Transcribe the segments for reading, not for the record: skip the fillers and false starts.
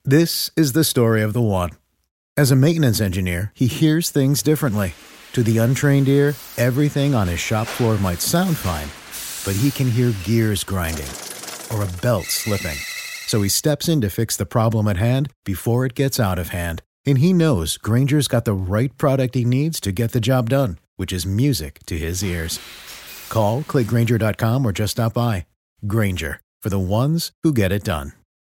This is the story of the one. As a maintenance engineer, he hears things differently. To the untrained ear, everything on his shop floor might sound fine, but he can hear gears grinding or a belt slipping. So he steps in to fix the problem at hand before it gets out of hand. And he knows Grainger's got the right product he needs to get the job done, which is music to his ears. Call, click Grainger.com, or just stop by. Grainger, for the ones who get it done.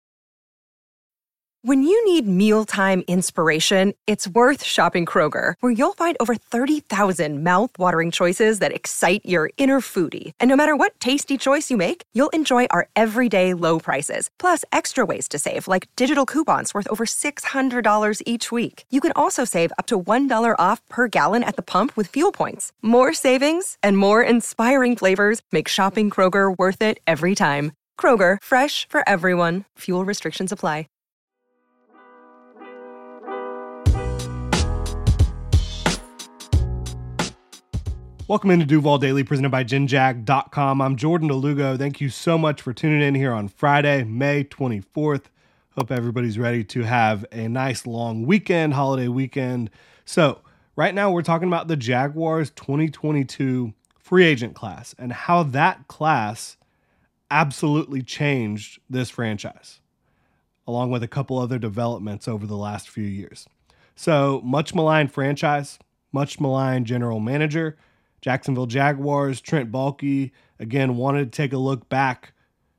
When you need mealtime inspiration, it's worth shopping Kroger, where you'll find over 30,000 mouth-watering choices that excite your inner foodie. And no matter what tasty choice you make, you'll enjoy our everyday low prices, plus extra ways to save, like digital coupons worth over $600 each week. You can also save up to $1 off per gallon at the pump with fuel points. More savings and more inspiring flavors make shopping Kroger worth it every time. Kroger, fresh for everyone. Fuel restrictions apply. Welcome into Duval Daily, presented by GenJag.com. I'm Jordan DeLugo. Thank you so much for tuning in here on Friday, May 24th. Hope everybody's ready to have a nice long weekend, holiday weekend. So right now we're talking about the Jaguars 2022 free agent class and how that class absolutely changed this franchise, along with a couple other developments over the last few years. So much maligned franchise, much maligned general manager, Jacksonville Jaguars, Trent Baalke, again, wanted to take a look back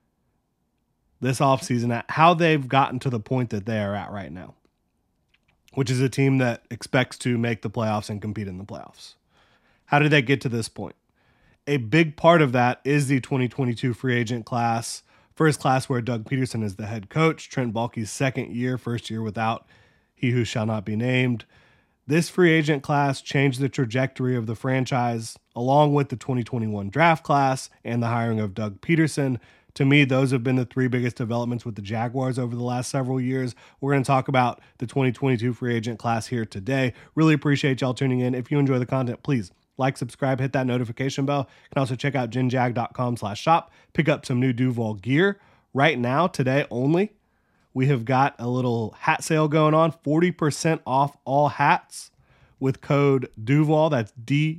this offseason at how they've gotten to the point that they are at right now, which is a team that expects to make the playoffs and compete in the playoffs. How did they get to this point? A big part of that is the 2022 free agent class, first class where Doug Peterson is the head coach, Trent Baalke's second year, first year without he who shall not be named. This free agent class changed the trajectory of the franchise, along with the 2021 draft class and the hiring of Doug Peterson. To me, those have been the three biggest developments with the Jaguars over the last several years. We're going to talk about the 2022 free agent class here today. Really appreciate y'all tuning in. If you enjoy the content, please like, subscribe, hit that notification bell. You can also check out genjag.com/shop. Pick up some new Duval gear. Right now, today only, we have got a little hat sale going on, 40% off all hats with code Duval. That's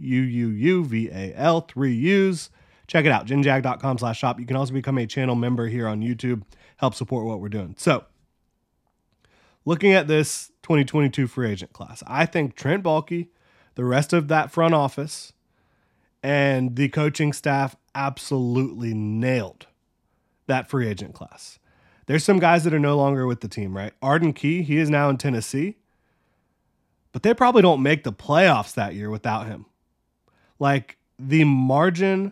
DUUUVAL, 3 U's. Check it out, genjag.com/shop. You can also become a channel member here on YouTube, help support what we're doing. So, looking at this 2022 free agent class, I think Trent Baalke, the rest of that front office, and the coaching staff absolutely nailed that free agent class. There's some guys that are no longer with the team, right? Arden Key, he is now in Tennessee, but they probably don't make the playoffs that year without him. Like, the margin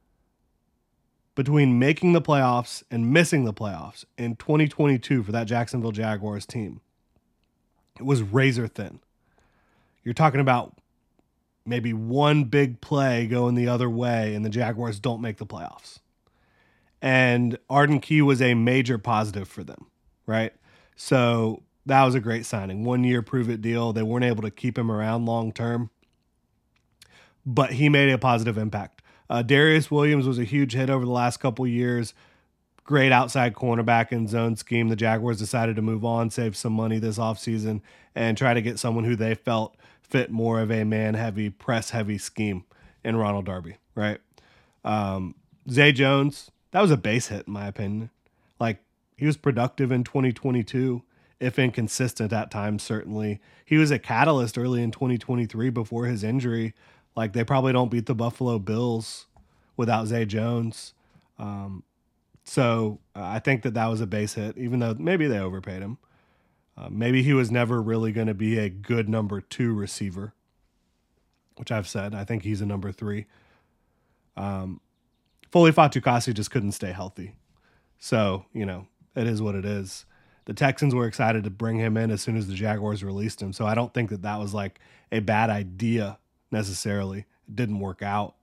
between making the playoffs and missing the playoffs in 2022 for that Jacksonville Jaguars team, it was razor thin. You're talking about maybe one big play going the other way and the Jaguars don't make the playoffs. And Arden Key was a major positive for them, right? So that was a great signing. 1 year prove-it deal. They weren't able to keep him around long-term, but he made a positive impact. Darius Williams was a huge hit over the last couple years. Great outside cornerback in zone scheme. The Jaguars decided to move on, save some money this offseason, and try to get someone who they felt fit more of a man-heavy, press-heavy scheme in Ronald Darby, right? Zay Jones, that was a base hit, in my opinion. Like, he was productive in 2022, if inconsistent at times, certainly. He was a catalyst early in 2023 before his injury. Like, they probably don't beat the Buffalo Bills without Zay Jones. So I think that was a base hit, even though maybe they overpaid him. Maybe he was never really going to be a good number 2 receiver, which I've said. I think he's a number 3. Foley Fatukasi just couldn't stay healthy. So, it is what it is. The Texans were excited to bring him in as soon as the Jaguars released him. So I don't think that was like a bad idea necessarily. It didn't work out.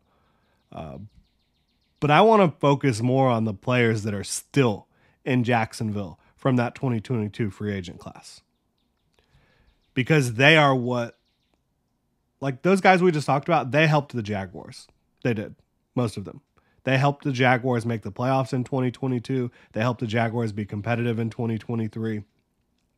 But I want to focus more on the players that are still in Jacksonville from that 2022 free agent class. Because they are like those guys we just talked about, they helped the Jaguars. They did, most of them. They helped the Jaguars make the playoffs in 2022. They helped the Jaguars be competitive in 2023.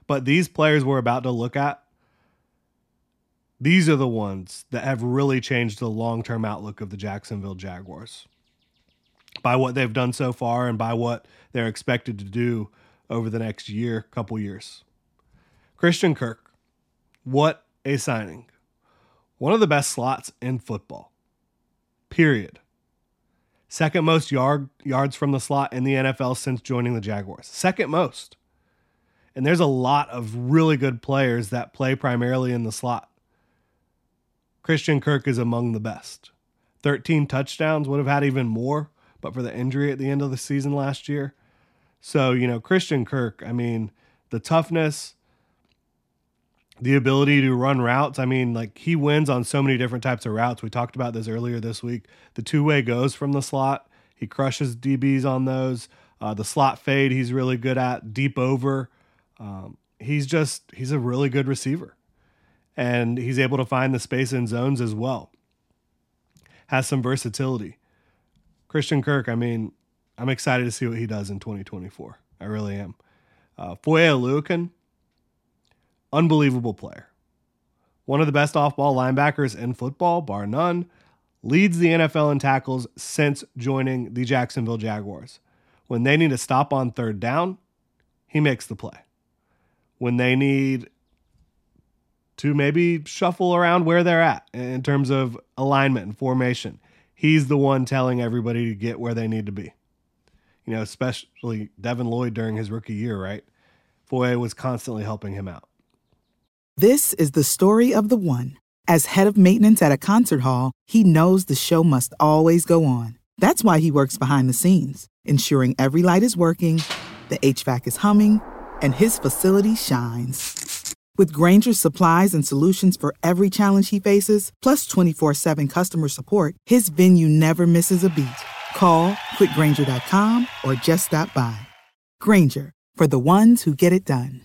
But these players we're about to look at, these are the ones that have really changed the long-term outlook of the Jacksonville Jaguars by what they've done so far and by what they're expected to do over the next couple years. Christian Kirk, what a signing. One of the best slots in football, period. Second most yards from the slot in the NFL since joining the Jaguars. Second most. And there's a lot of really good players that play primarily in the slot. Christian Kirk is among the best. 13 touchdowns, would have had even more, but for the injury at the end of the season last year. So, Christian Kirk, the toughness, the ability to run routes. He wins on so many different types of routes. We talked about this earlier this week. The two-way goes from the slot. He crushes DBs on those. The slot fade he's really good at. Deep over. He's a really good receiver. And he's able to find the space in zones as well. Has some versatility. Christian Kirk, I'm excited to see what he does in 2024. I really am. Foye Oluokun, unbelievable player. One of the best off-ball linebackers in football, bar none. Leads the NFL in tackles since joining the Jacksonville Jaguars. When they need to stop on third down, he makes the play. When they need to maybe shuffle around where they're at in terms of alignment and formation, he's the one telling everybody to get where they need to be. Especially Devin Lloyd during his rookie year, right? Foye was constantly helping him out. This is the story of the one. As head of maintenance at a concert hall, he knows the show must always go on. That's why he works behind the scenes, ensuring every light is working, the HVAC is humming, and his facility shines. With Grainger's supplies and solutions for every challenge he faces, plus 24/7 customer support, his venue never misses a beat. Call quickgrainger.com or just stop by. Grainger, for the ones who get it done.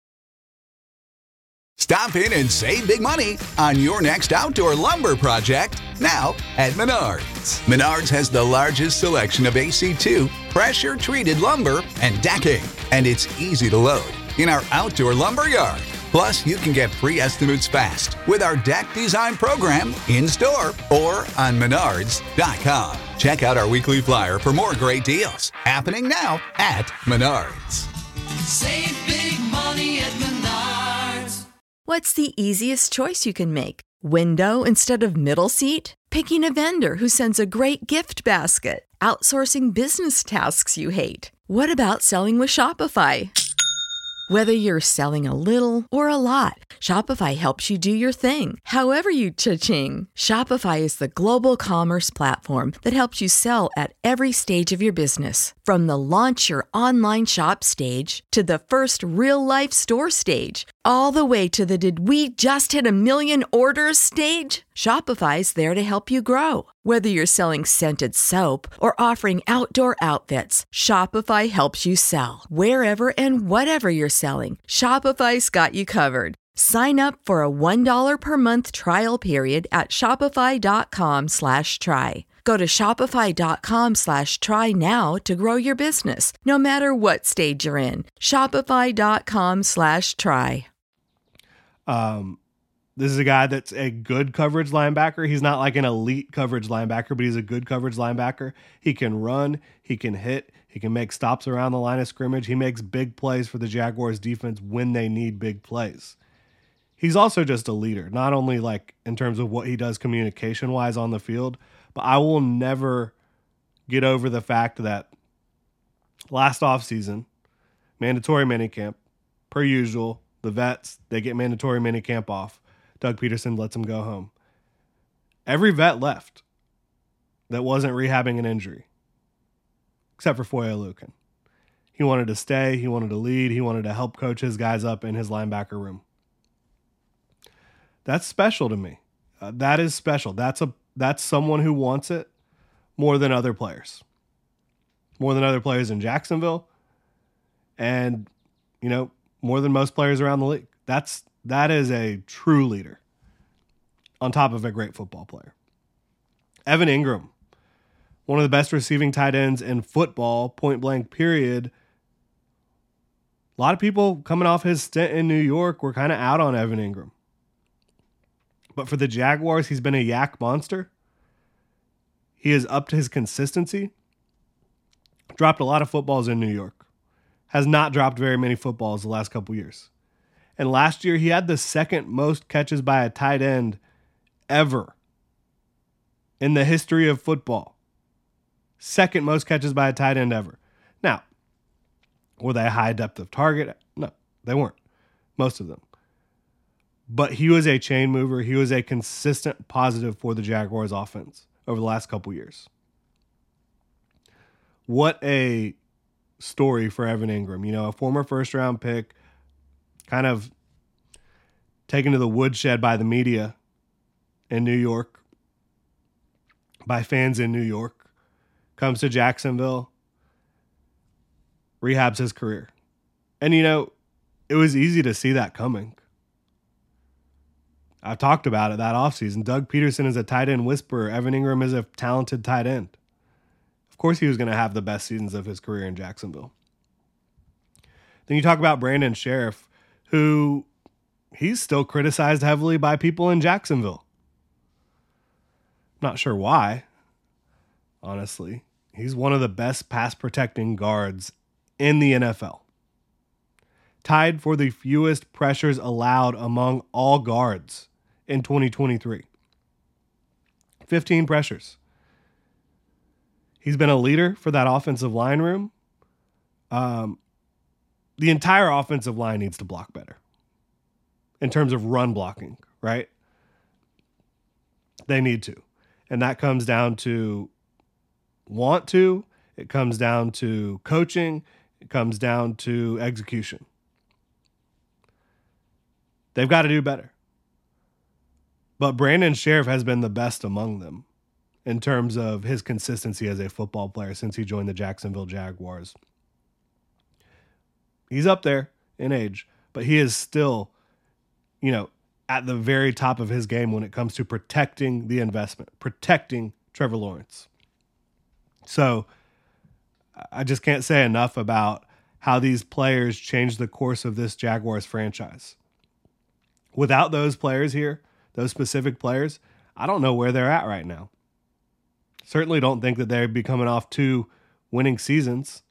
Stop in and save big money on your next outdoor lumber project now at Menards. Menards has the largest selection of AC2 pressure-treated lumber and decking, and it's easy to load in our outdoor lumber yard. Plus, you can get pre-estimates fast with our deck design program in-store or on Menards.com. Check out our weekly flyer for more great deals happening now at Menards. Save big money at Menards. What's the easiest choice you can make? Window instead of middle seat? Picking a vendor who sends a great gift basket? Outsourcing business tasks you hate? What about selling with Shopify? Whether you're selling a little or a lot, Shopify helps you do your thing, however you cha-ching. Shopify is the global commerce platform that helps you sell at every stage of your business. From the launch your online shop stage to the first real-life store stage, all the way to the did we just hit 1 million orders stage. Shopify's there to help you grow. Whether you're selling scented soap or offering outdoor outfits, Shopify helps you sell. Wherever and whatever you're selling, Shopify's got you covered. Sign up for a $1 per month trial period at shopify.com/try. Go to shopify.com/try now to grow your business, no matter what stage you're in. Shopify.com/try. This is a guy that's a good coverage linebacker. He's not like an elite coverage linebacker, but he's a good coverage linebacker. He can run, he can hit, he can make stops around the line of scrimmage. He makes big plays for the Jaguars defense when they need big plays. He's also just a leader, not only like in terms of what he does communication-wise on the field, but I will never get over the fact that last offseason, mandatory minicamp, per usual, the vets, they get mandatory minicamp off. Doug Peterson lets them go home. Every vet left that wasn't rehabbing an injury, except for Foye Oluokun. He wanted to stay. He wanted to lead. He wanted to help coach his guys up in his linebacker room. That's special to me. That is special. That's someone who wants it more than other players. More than other players in Jacksonville. And, more than most players around the league. That is a true leader on top of a great football player. Evan Ingram, one of the best receiving tight ends in football, point blank period. A lot of people coming off his stint in New York were kind of out on Evan Ingram. But for the Jaguars, he's been a yak monster. He is up to his consistency. Dropped a lot of footballs in New York. Has not dropped very many footballs the last couple years. And last year, he had the second most catches by a tight end ever in the history of football. Second most catches by a tight end ever. Now, were they a high depth of target? No, they weren't. Most of them. But he was a chain mover. He was a consistent positive for the Jaguars offense over the last couple years. What a story for Evan Ingram. You know, a former first-round pick, kind of taken to the woodshed by the media in New York, by fans in New York, comes to Jacksonville, rehabs his career. And, you know, it was easy to see that coming. I talked about it that offseason. Doug Peterson is a tight end whisperer. Evan Ingram is a talented tight end. Of course he was going to have the best seasons of his career in Jacksonville. Then you talk about Brandon Sheriff, who he's still criticized heavily by people in Jacksonville. Not sure why, honestly. He's one of the best pass protecting guards in the NFL. Tied for the fewest pressures allowed among all guards in 2023. 15 pressures. He's been a leader for that offensive line room. The entire offensive line needs to block better in terms of run blocking, right? They need to. And that comes down to want to. It comes down to coaching. It comes down to execution. They've got to do better. But Brandon Sheriff has been the best among them in terms of his consistency as a football player since he joined the Jacksonville Jaguars. He's up there in age, but he is still, you know, at the very top of his game when it comes to protecting the investment, protecting Trevor Lawrence. So I just can't say enough about how these players changed the course of this Jaguars franchise. Without those players here, those specific players, I don't know where they're at right now. Certainly don't think that they'd be coming off 2 winning seasons.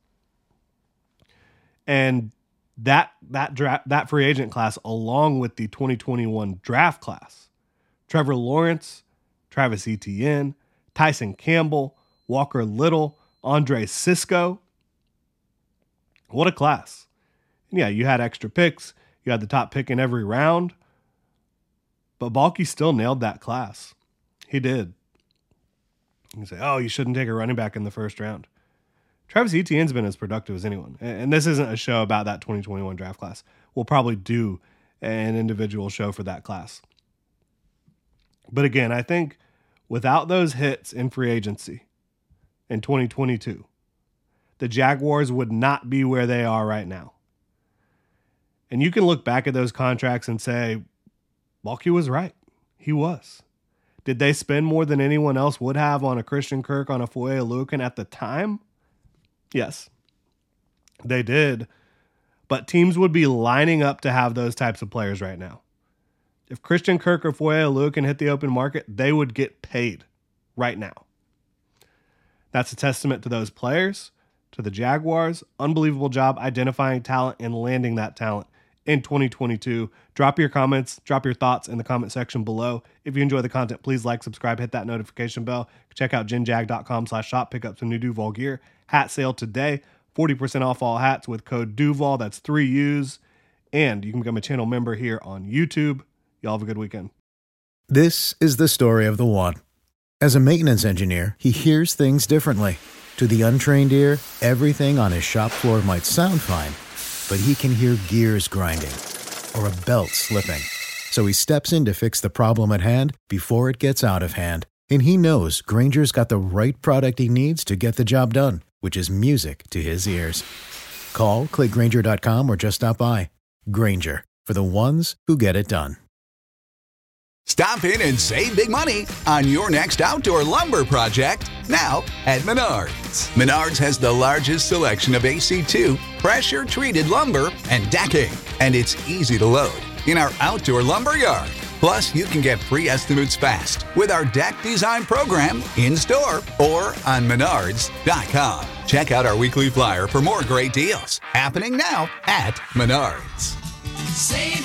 And that free agent class, along with the 2021 draft class, Trevor Lawrence, Travis Etienne, Tyson Campbell, Walker Little, Andre Cisco. What a class. And yeah, you had extra picks. You had the top pick in every round. But Baalke still nailed that class. He did. You can say, oh, you shouldn't take a running back in the first round. Travis Etienne's been as productive as anyone. And this isn't a show about that 2021 draft class. We'll probably do an individual show for that class. But again, I think without those hits in free agency in 2022, the Jaguars would not be where they are right now. And you can look back at those contracts and say, Baalke was right. He was. Did they spend more than anyone else would have on a Christian Kirk, on a Foye Oluokun at the time? Yes, they did. But teams would be lining up to have those types of players right now. If Christian Kirk or Foye Oluokun hit the open market, they would get paid right now. That's a testament to those players, to the Jaguars. Unbelievable job identifying talent and landing that talent in 2022. Drop your comments, drop your thoughts in the comment section below. If you enjoy the content, please like, subscribe, hit that notification bell. Check out genjag.com/shop. Pick up some new Duval gear. Hat sale today. 40% off all hats with code Duval. That's 3 U's. And you can become a channel member here on YouTube. Y'all have a good weekend. This is the story of the one. As a maintenance engineer, he hears things differently. To the untrained ear, everything on his shop floor might sound fine, but he can hear gears grinding or a belt slipping. So he steps in to fix the problem at hand before it gets out of hand. And he knows Grainger's got the right product he needs to get the job done, which is music to his ears. Call, click Grainger.com, or just stop by. Grainger, for the ones who get it done. Stop in and save big money on your next outdoor lumber project now at Menards. Menards has the largest selection of AC2 pressure-treated lumber and decking, and it's easy to load in our outdoor lumber yard. Plus, you can get free estimates fast with our deck design program in-store or on Menards.com. Check out our weekly flyer for more great deals happening now at Menards. Save